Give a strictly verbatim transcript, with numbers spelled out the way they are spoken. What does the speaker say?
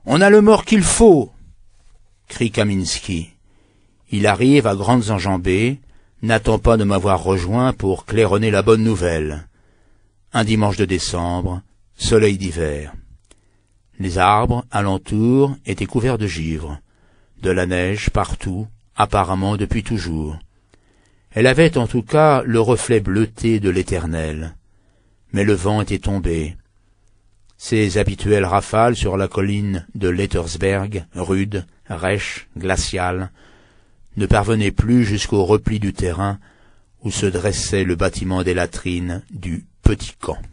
On a le mort qu'il faut !» crie Kaminski. Il arrive à grandes enjambées, n'attend pas de m'avoir rejoint pour claironner la bonne nouvelle. Un dimanche de décembre, soleil d'hiver. Les arbres alentour étaient couverts de givre, de la neige partout, apparemment depuis toujours. Elle avait en tout cas le reflet bleuté de l'éternel. Mais le vent était tombé. Ses habituelles rafales sur la colline de Lettersberg, rudes, rêches, glaciales, ne parvenaient plus jusqu'au repli du terrain où se dressait le bâtiment des latrines du petit camp.